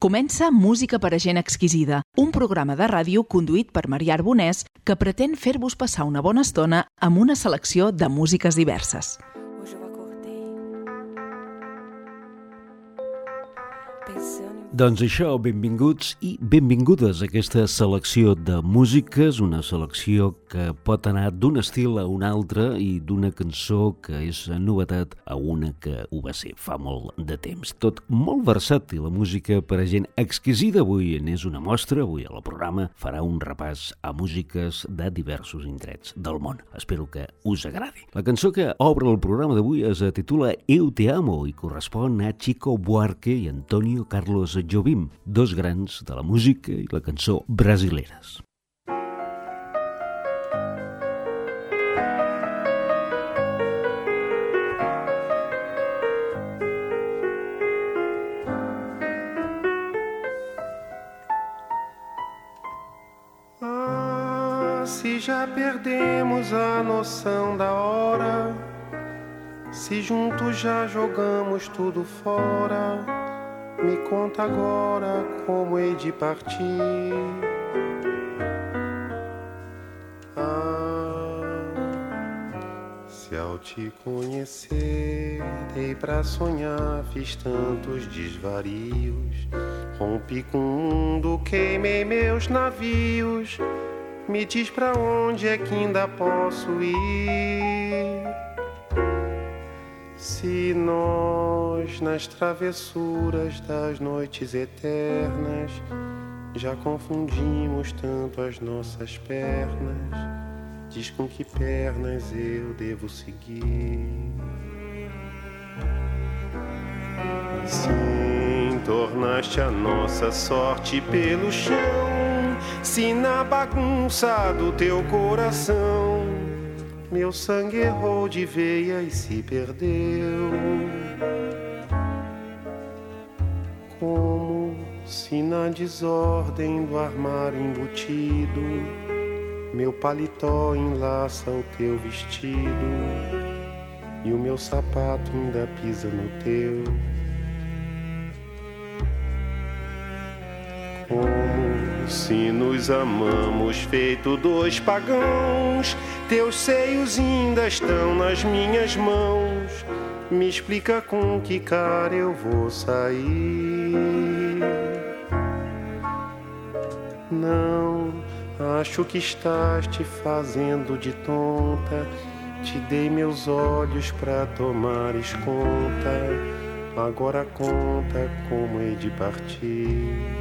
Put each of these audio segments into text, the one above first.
Comença Música per a gent exquisida, un programa de ràdio conduït per Marià Arbonès que pretén fer-vos passar una bona estona amb una selecció de músiques diverses. Doncs això, benvinguts i benvingudes a aquesta selecció de músiques, una selecció que pot anar d'un estil a un altre i d'una cançó que és novetat a una que ho va ser fa molt de temps. Tot molt versàtil, la música per a gent exquisida. Avui n'és una mostra, avui al programa farà un repàs a músiques de diversos indrets del món. Espero que us agradi. La cançó que obre el programa d'avui es titula Eu te amo i correspon a Chico Buarque i Antonio Carlos Jobim, dos grans de la música i la cançó brasileres. Se já perdemos a noção da hora, se juntos já jogamos tudo fora, me conta agora como hei de partir. Se ao te conhecer dei pra sonhar, fiz tantos desvarios, rompi com o mundo, queimei meus navios. Me diz pra onde é que ainda posso ir? Se nós, nas travessuras das noites eternas, já confundimos tanto as nossas pernas, diz com que pernas eu devo seguir. Sim, tornaste a nossa sorte pelo chão, se na bagunça do teu coração meu sangue errou de veia e se perdeu. Como se na desordem do armário embutido meu paletó enlaça o teu vestido e o meu sapato ainda pisa no teu. Como se nos amamos feito dois pagãos, teus seios ainda estão nas minhas mãos. Me explica com que cara eu vou sair. Não, acho que estás te fazendo de tonta. Te dei meus olhos pra tomares conta. Agora conta como hei de partir.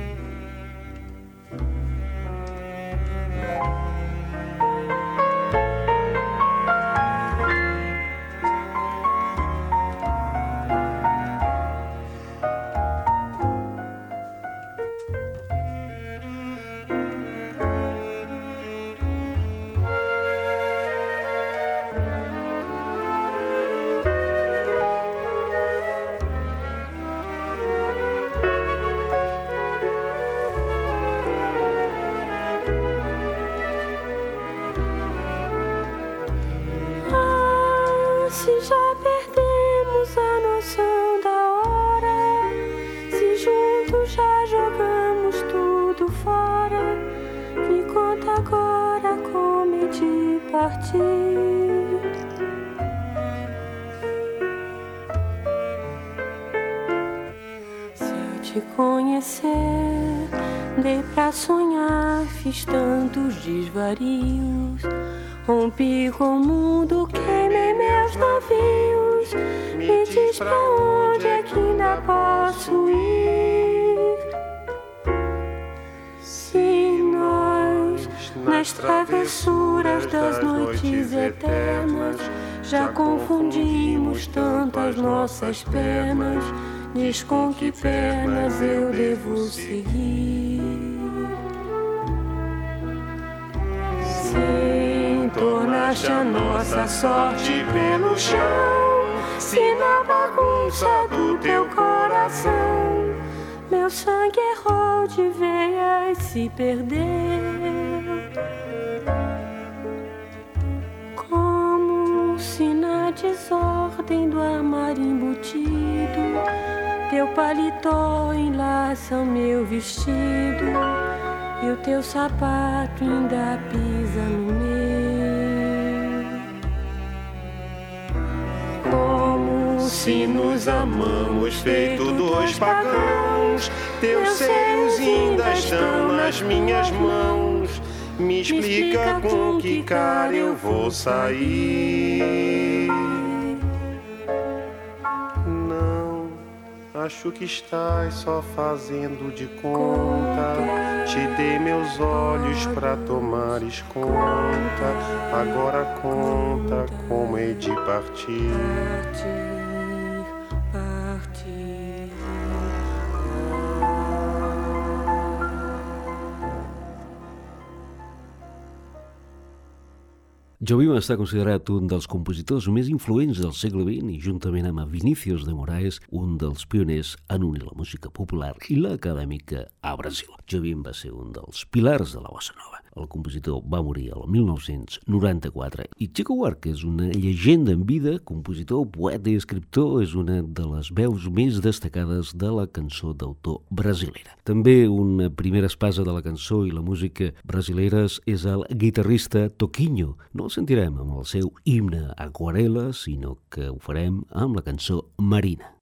Se já perdemos a noção da hora, se juntos já jogamos tudo fora, me conta agora como hei de partir. Se eu te conhecer, dei pra sonhar, fiz tantos desvarios, rompi com o mundo, queimei meus navios. Me diz pra onde é que ainda posso ir? Se nós, nas travessuras das noites eternas, já confundimos tanto as nossas penas, diz com que pernas eu devo seguir. Tornaste a nossa sorte pelo chão, se na bagunça do teu coração meu sangue errou de veia e se perdeu. Como se na desordem do armário embutido teu paletó enlaça o meu vestido e o teu sapato ainda pisa no meu. Como se nos amamos feito dois pagãos, teus seios ainda estão nas minhas mãos. Me explica com que cara eu vou sair. Não, acho que estás só fazendo de conta. Te dei meus olhos pra tomares conta. Agora conta como hei de partir. Jobim està considerat un dels compositors més influents del segle XX i, juntament amb Vinícius de Moraes, un dels pioners en unir la música popular i l'acadèmica a Brasil. Jobim va ser un dels pilars de la bossa nova. El compositor va morir el 1994 i Chico Buarque és una llegenda en vida, compositor, poeta i escriptor, és una de les veus més destacades de la cançó d'autor brasilera. També una primera espasa de la cançó i la música brasileres és el guitarrista Toquinho. No el sentirem amb el seu himne Aquarela, sinó que ho farem amb la cançó Marina.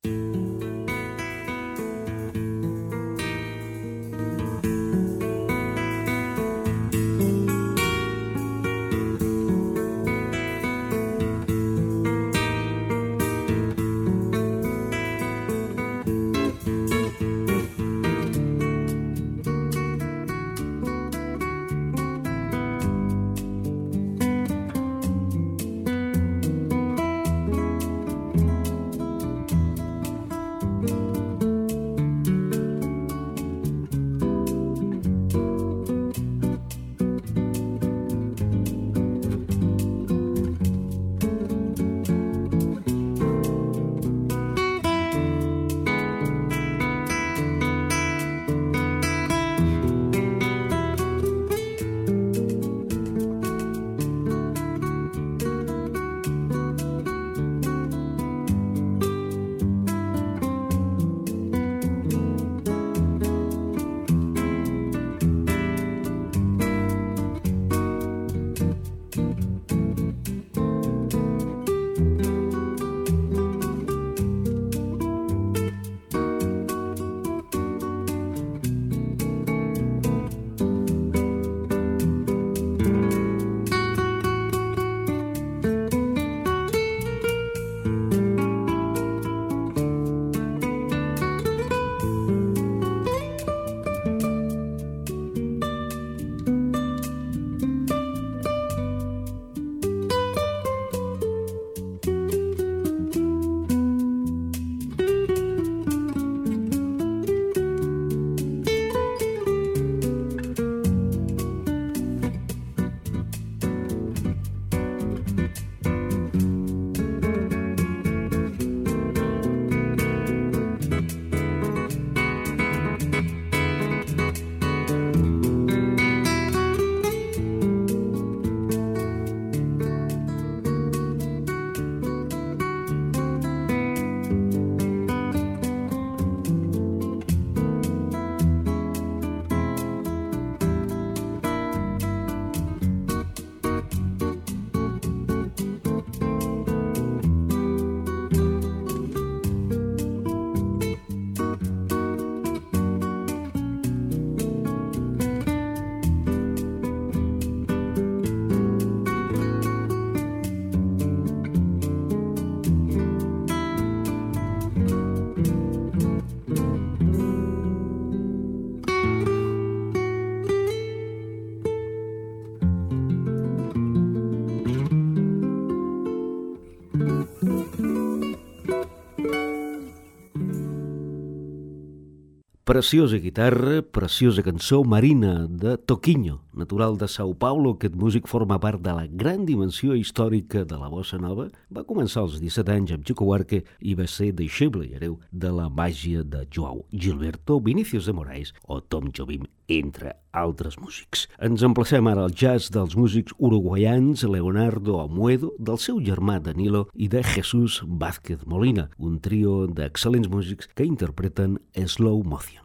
Preciosa guitarra, preciosa cançó, Marina, de Toquinho, natural de São Paulo. Aquest músic forma part de la gran dimensió històrica de la bossa nova. Va començar als 17 anys amb Chico Buarque i va ser deixeble i hereu de la màgia de João Gilberto, Vinícius de Moraes o Tom Jobim, entre altres músics. Ens emplacem ara al jazz dels músics uruguaians Leonardo Amuedo, del seu germà Danilo i de Jesús Vázquez Molina, un trio d'excel·lents músics que interpreten Slow Motion.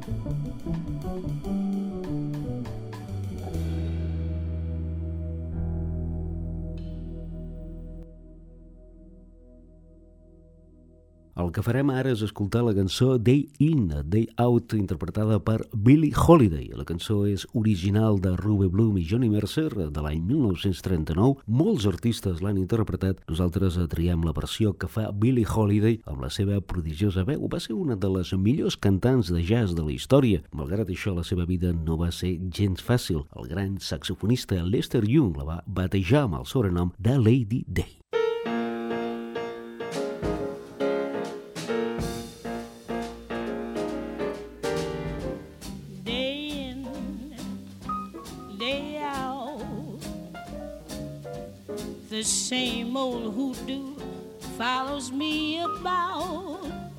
El que farem ara és escoltar la cançó Day In, Day Out, interpretada per Billie Holiday. La cançó és original de Ruby Bloom i Johnny Mercer de l'any 1939. Molts artistes l'han interpretat. Nosaltres triem la versió que fa Billie Holiday amb la seva prodigiosa veu. Va ser una de les millors cantants de jazz de la història. Malgrat això, la seva vida no va ser gens fàcil. El gran saxofonista Lester Young la va batejar amb el sobrenom de Lady Day. The same old hoodoo follows me about.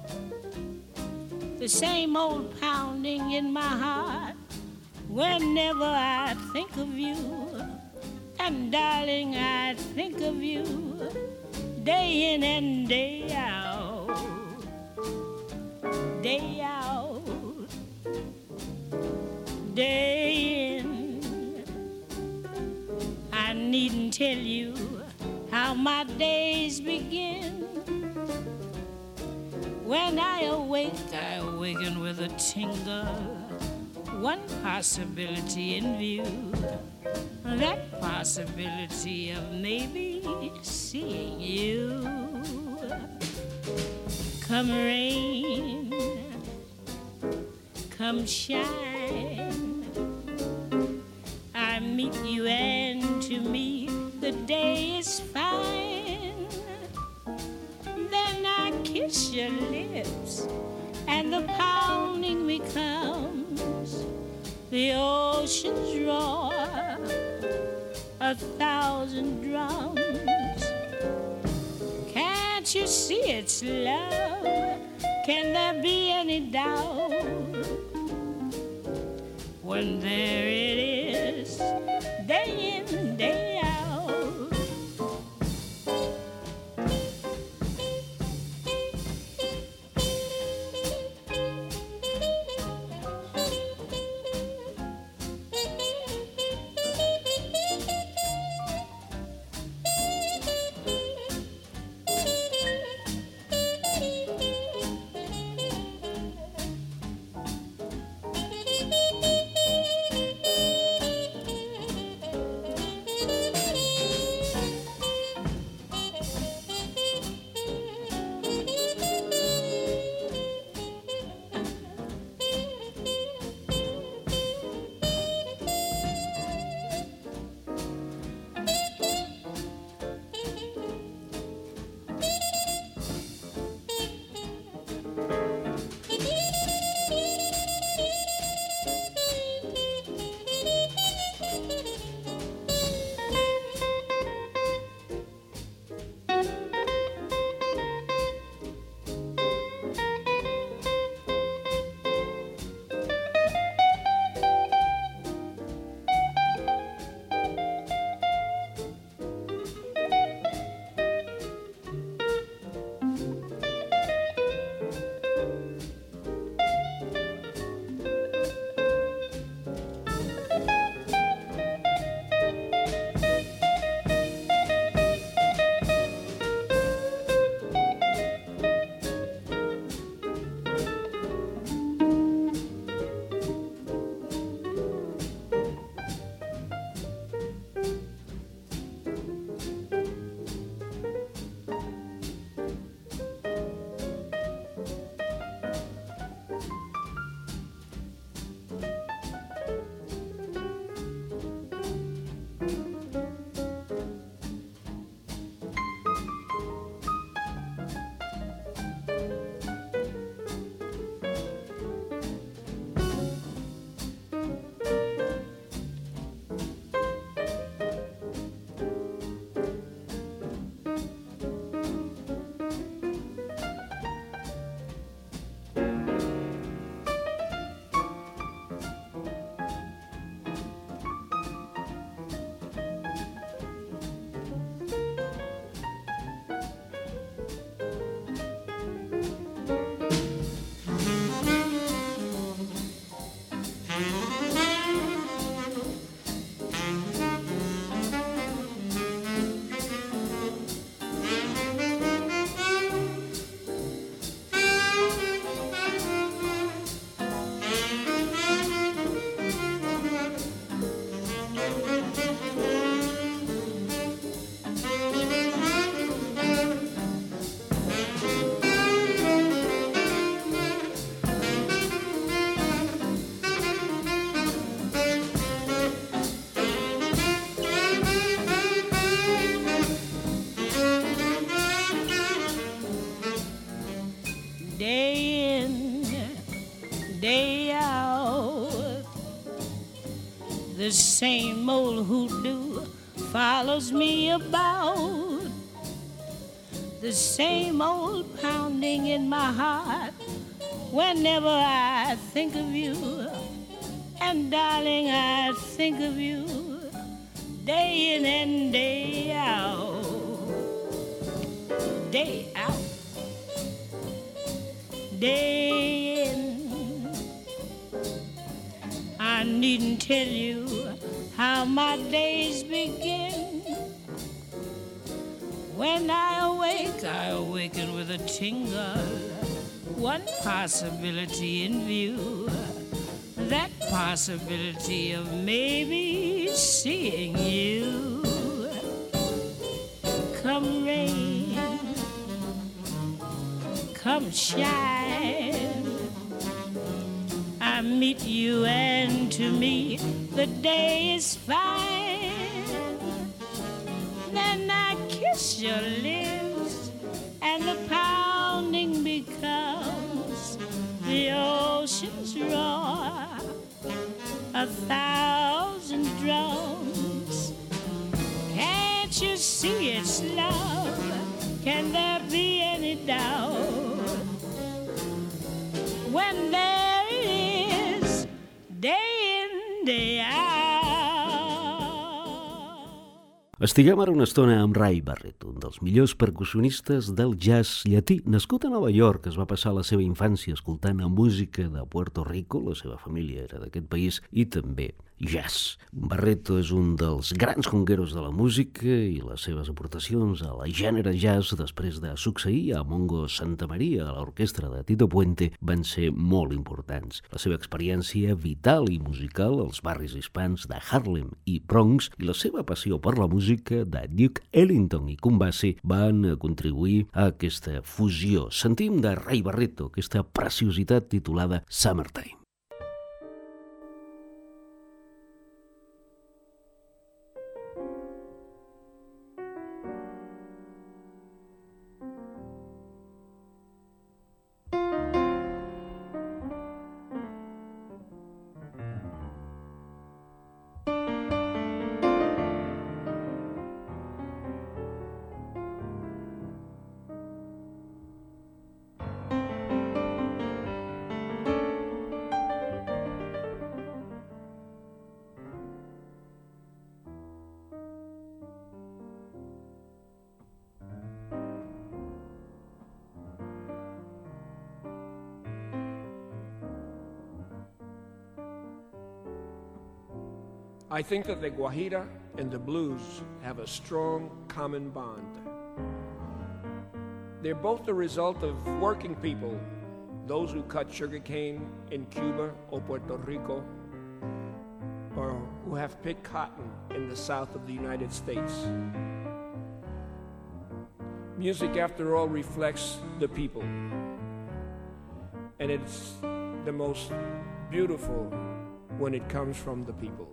The same old pounding in my heart whenever I think of you. And darling, I think of you day in and day out. Day out. Day in. I needn't tell you how my days begin. When I awaken with a tingle. One possibility in view, that possibility of maybe seeing you. Come rain, come shine, I meet you and to me the day is fine. Then I kiss your lips and the pounding becomes the ocean's roar, 1,000 drums. Can't you see it's love? Can there be any doubt? When there it is, day in, day out. day out. The same old hoodoo follows me about. The same old pounding in my heart whenever I think of you. And darling, I think of you day in and day out. Day out. Day in. I needn't tell you how my days begin. When I awaken with a tingle. One possibility in view. That possibility of maybe seeing you. Come rain, come shine, I meet you and to me the day is fine. Then I kiss your lips and the pounding becomes the ocean's roar. 1,000 drums. Can't you see it's love? Can there be any doubt? When there it is, day in, day out. Estiguem ara una estona amb Ray Barretto, un dels millors percussionistes del jazz llatí. Nascut a Nova York, es va passar la seva infància escoltant música de Puerto Rico, la seva família era d'aquest país, i també jazz. Barretto és un dels grans congueros de la música i les seves aportacions a la gènere jazz després de succeir a Mongo Santamaria a l'orquestra de Tito Puente van ser molt importants. La seva experiència vital i musical als barris hispans de Harlem i Bronx i la seva passió per la música de Duke Ellington i Kumbasi van contribuir a aquesta fusió. Sentim de Ray Barretto aquesta preciositat titulada Summertime. I think that the Guajira and the blues have a strong common bond. They're both the result of working people, those who cut sugarcane in Cuba or Puerto Rico, or who have picked cotton in the south of the United States. Music, after all, reflects the people, and it's the most beautiful when it comes from the people.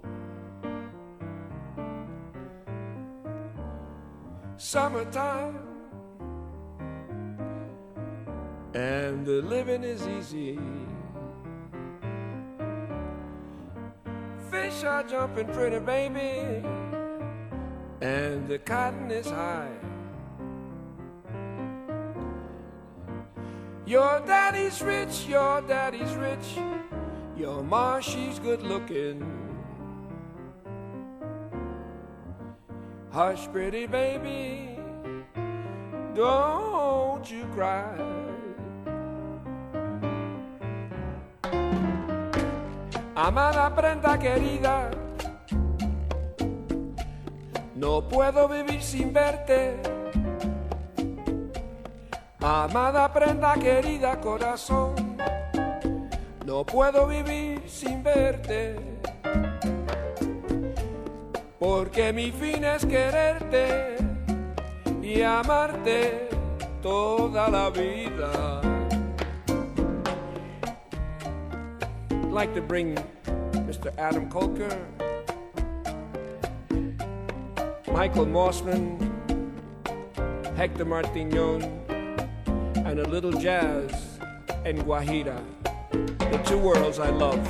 Summertime, and the living is easy. Fish are jumping pretty, baby, and the cotton is high. Your daddy's rich, your daddy's rich, your ma, she's good looking. Hush, pretty baby, don't you cry. Amada prenda querida, no puedo vivir sin verte. Amada prenda querida, corazón, no puedo vivir sin verte. Porque mi fin es quererte y amarte toda la vida. I'd like to bring Mr. Adam Kolker, Michael Mossman, Hector Martignon, and a little jazz and Guajira. the two worlds I love.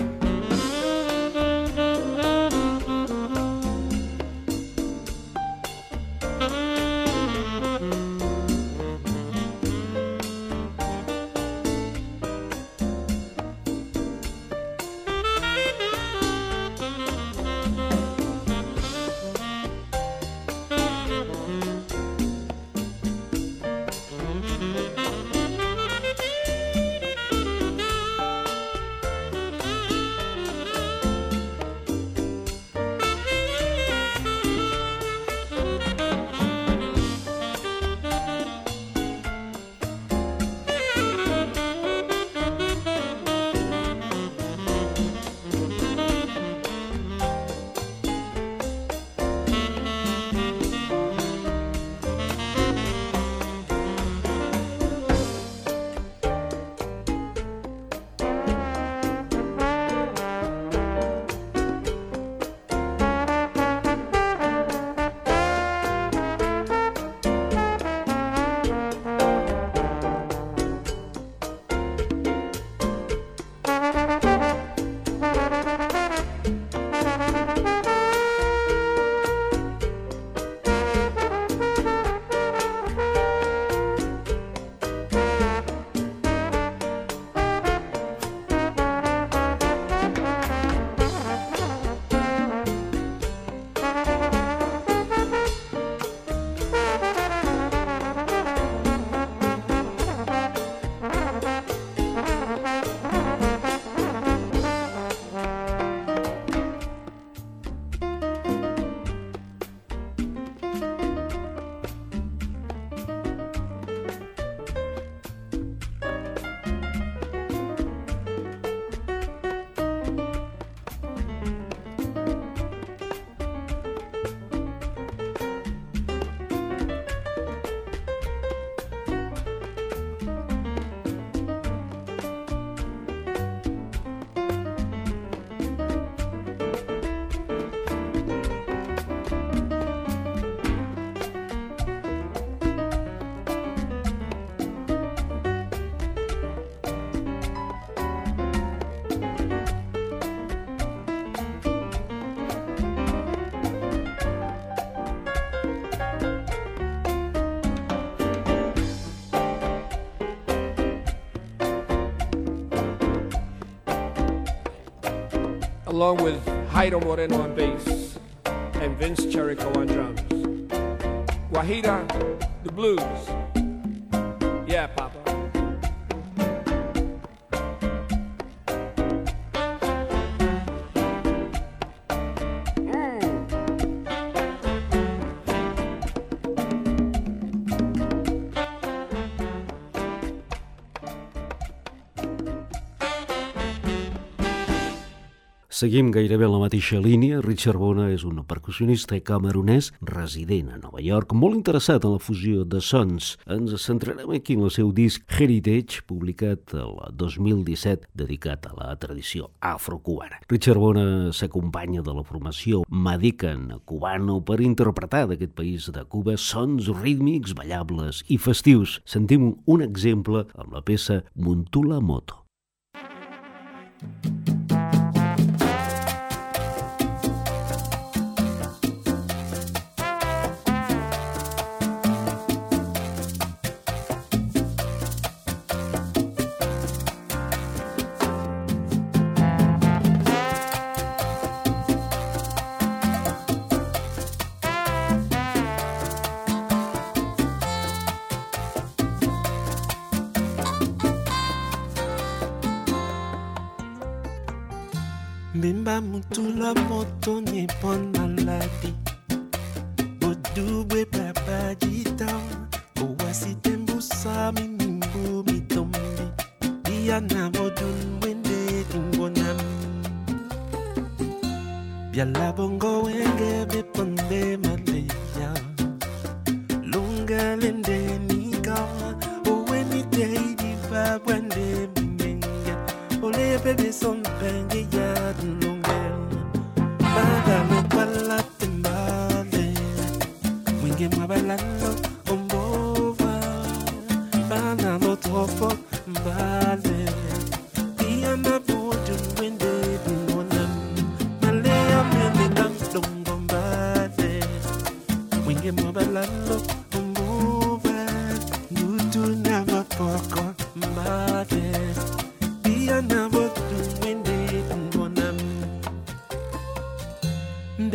Along with Jairo Moreno on bass and Vince Cherico on drums. Guajira, the blues. Yeah, Papa. Seguim gairebé en la mateixa línia. Richard Bona és un percussionista camerunès resident a Nova York, molt interessat en la fusió de sons. Ens centrarem aquí en el seu disc Heritage, publicat el 2017, dedicat a la tradició afrocubana. Richard Bona s'acompanya de la formació Madican cubano per interpretar d'aquest país de Cuba sons rítmics, ballables i festius. Sentim un exemple amb la peça Montula Moto. Bimba mutula moto nyepon maladi Bodubwe papa jita Owasi tembu sami nimbu mitombi Diana modun wende tungonam Biala bongo wenge beponde maleya Lunga lende nika Owe ni teidi fa wende mbenga Ole bebe son penge ya Bailando on bova, bailando tofo, vale. Dia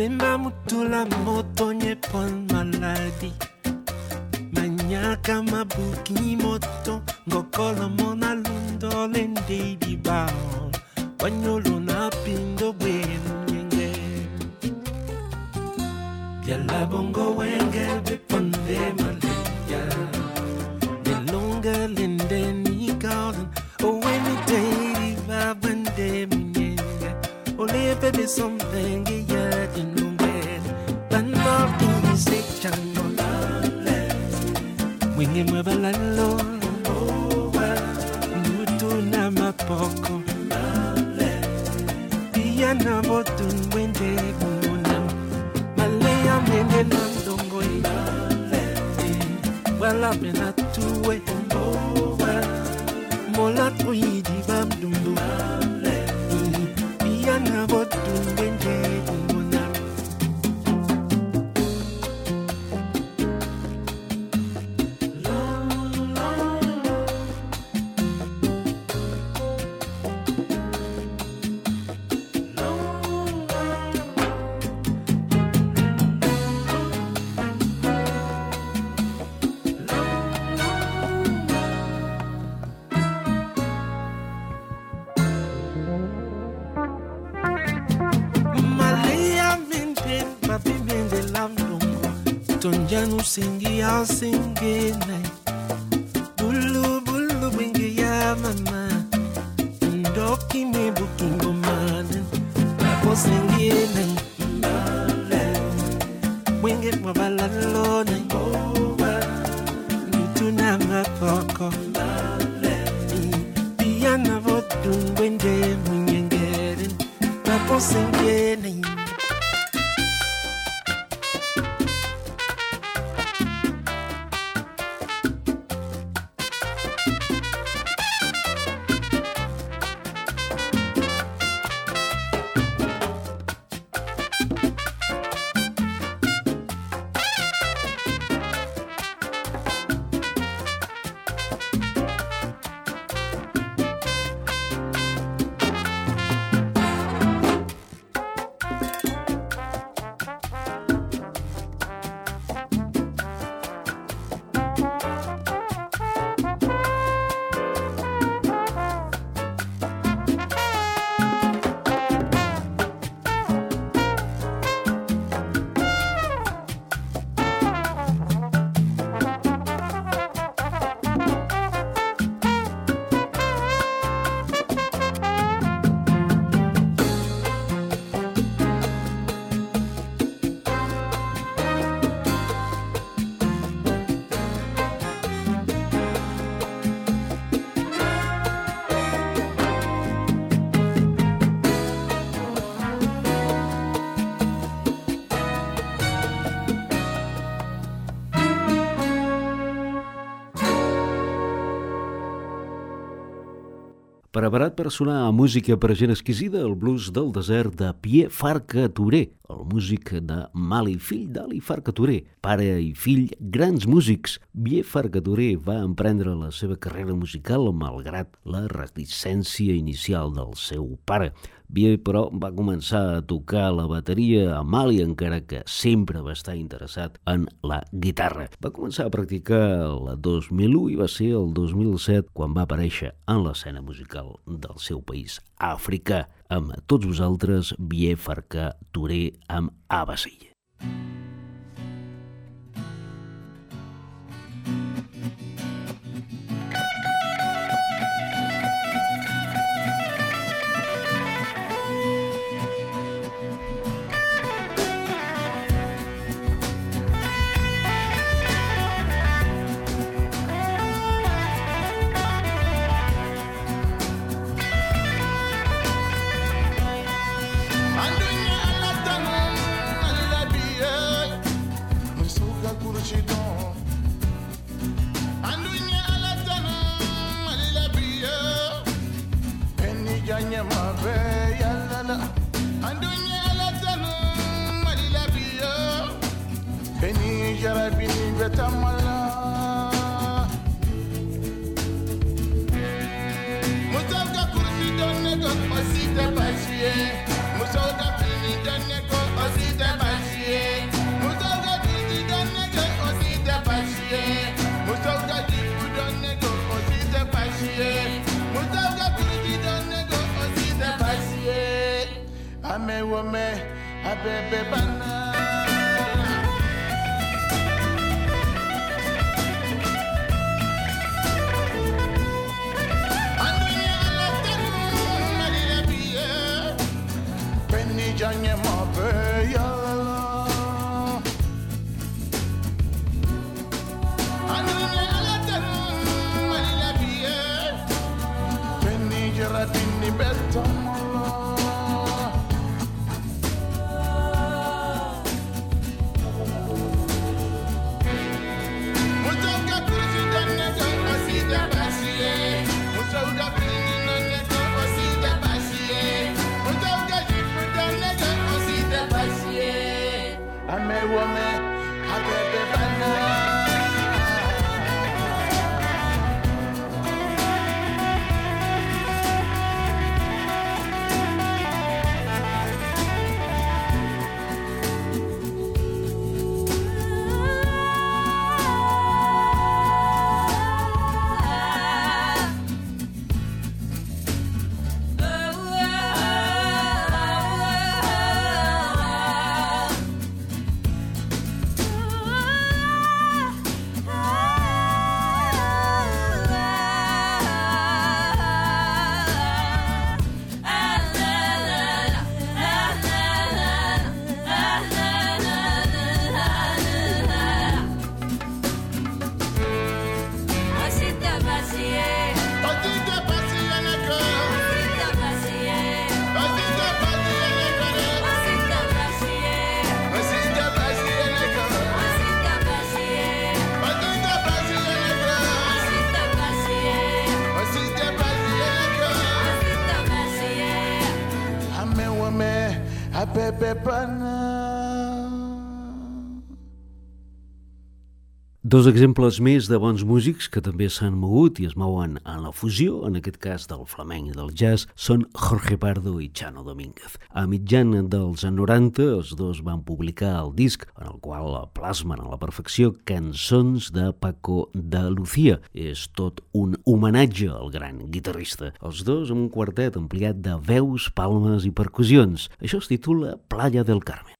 Bemba mutula moto nye pon maladi. Manyaka mabuki moto. Ngokola mona lundo lende di bao. Wanyolo na pindo bwenu nyenge. Yala bongo wenge biponde malaya. Nelonga lende ni garden. Oh, when the day di babende mnyenge. Ole bebe something ya dinunge. Banma isi chango lale. Winge mweba lalo. Nutu na mapoko. Yana botun wende bunam Malaya mende landongo Wala bena tuwe Mola tuidi babdumbu Yana botun wende bunam Tonjanu singi al singi nai Bulu bulu wingi ya mama Ndoki me bukingo manen Babo singi nai Wingi mwabala lo nai Nutuna mapoko Piyana vodun wende munyengeren Babo singi nai Preparat per sonar a música per gent exquisida, el blues del desert de Pierre Farka Touré, el músic de Mali, fill d'Ali Farka Touré, pare i fill, grans músics. Pierre Farka Touré va emprendre la seva carrera musical malgrat la reticència inicial del seu pare. Pierre, però, va començar a tocar la bateria a Mali, encara que sempre va estar interessat en la guitarra. Va començar a practicar el 2001 i va ser el 2007 quan va aparèixer en l'escena musical del seu país, Àfrica. Amb tots vosaltres, Pierre Farka Touré amb Abasilla. Musoka fini donne ko osite Amewame, abebe bana. Janye mabeya Anile alaten malila biye Penni jaratini betamala Mutauka president nega asida basiye Mutauka president nega asida basiye Mutauka Ame wame, abebe bana. Dos exemples més de bons músics que també s'han mogut i es mouen en la fusió, en aquest cas del flamenc i del jazz, són Jorge Pardo i Chano Domínguez. A mitjan dels 90, els dos van publicar el disc en el qual plasmen a la perfecció cançons de Paco de Lucía. És tot un homenatge al gran guitarrista. Els dos amb un quartet ampliat de veus, palmes i percussions. Això es titula Playa del Carmen.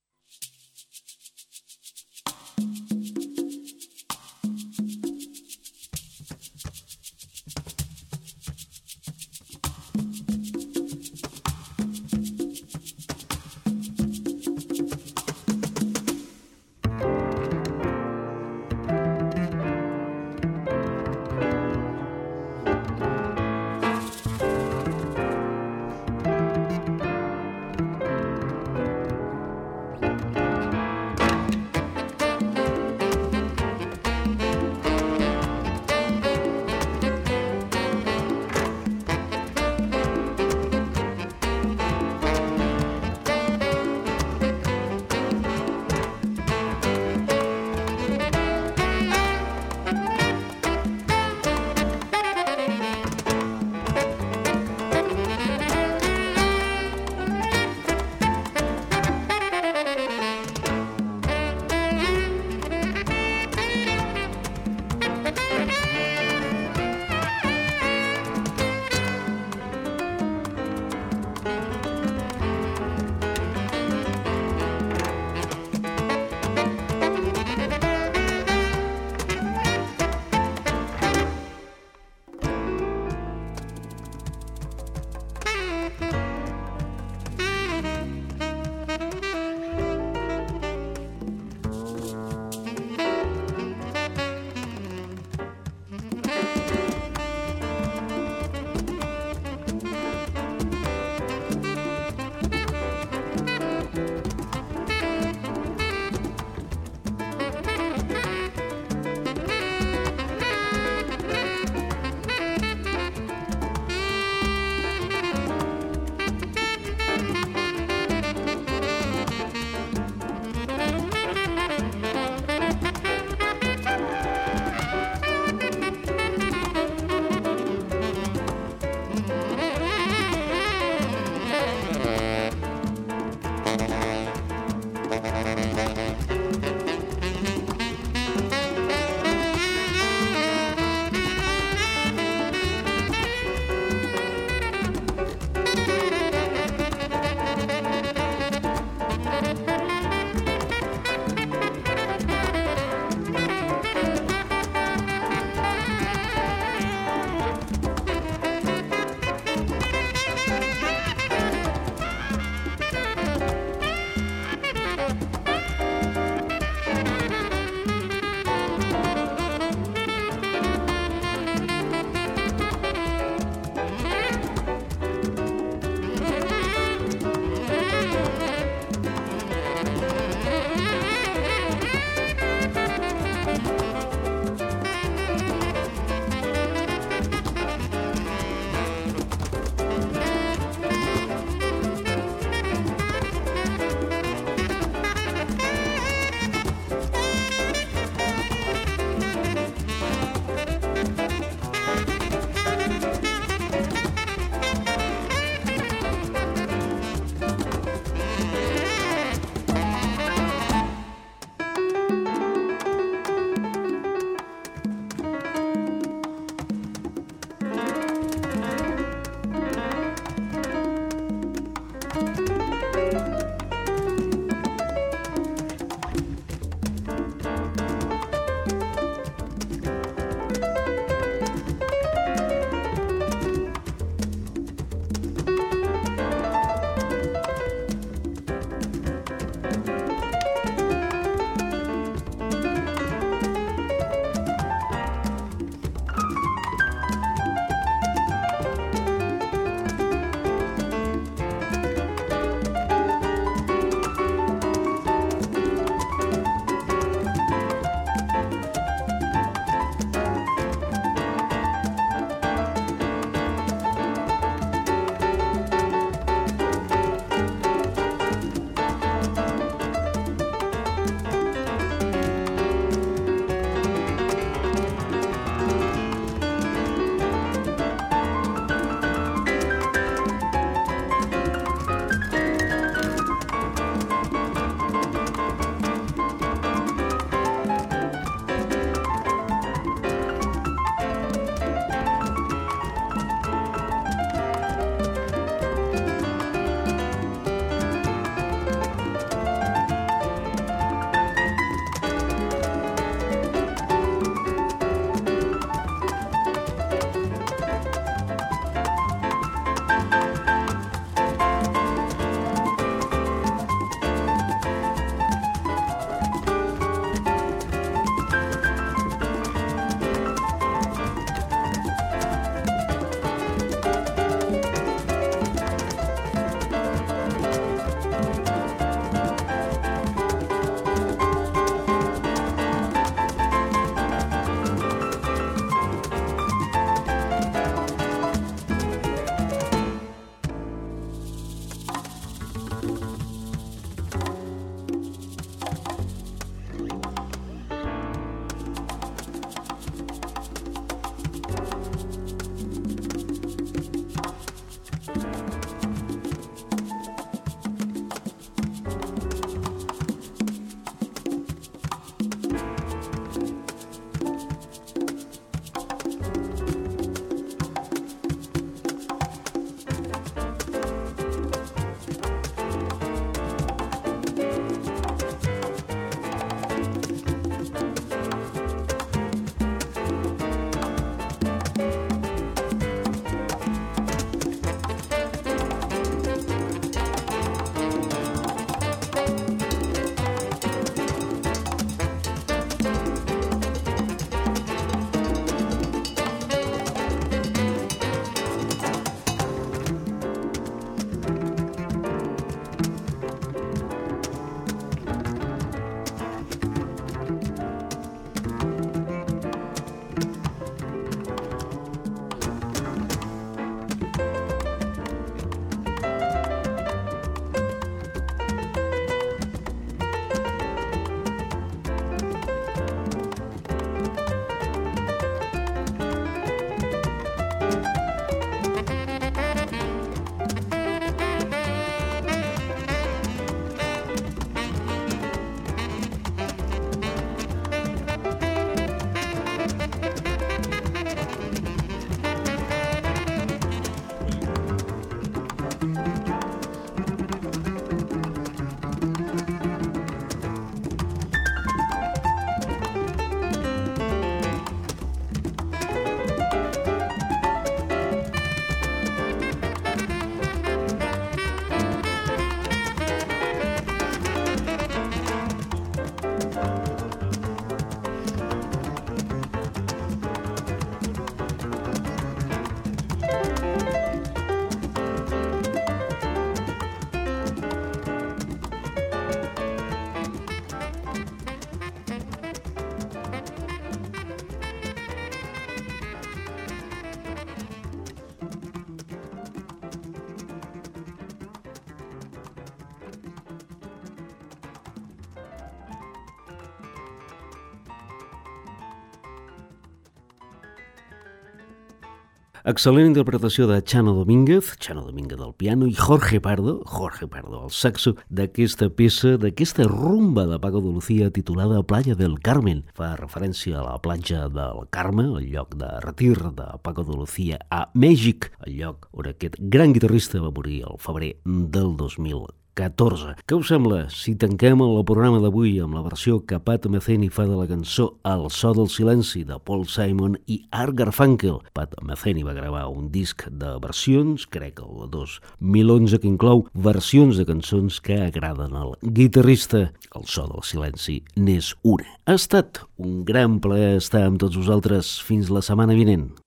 Excel·lent interpretació de Chano Domínguez al piano, i Jorge Pardo al saxo, d'aquesta peça, d'aquesta rumba de Paco de Lucía titulada Playa del Carmen. Fa referència a la platja del Carme, el lloc de retir de Paco de Lucía a Mèxic, el lloc on aquest gran guitarrista va morir al febrer del 2014. Què us sembla si tanquem el programa d'avui amb la versió que Pat Metheny fa de la cançó El so del silenci de Paul Simon i Art Garfunkel? Pat Metheny va gravar un disc de versions, crec el 2011, que inclou versions de cançons que agraden al guitarrista. El so del silenci n'és una. Ha estat un gran plaer estar amb tots vosaltres. Fins la setmana vinent.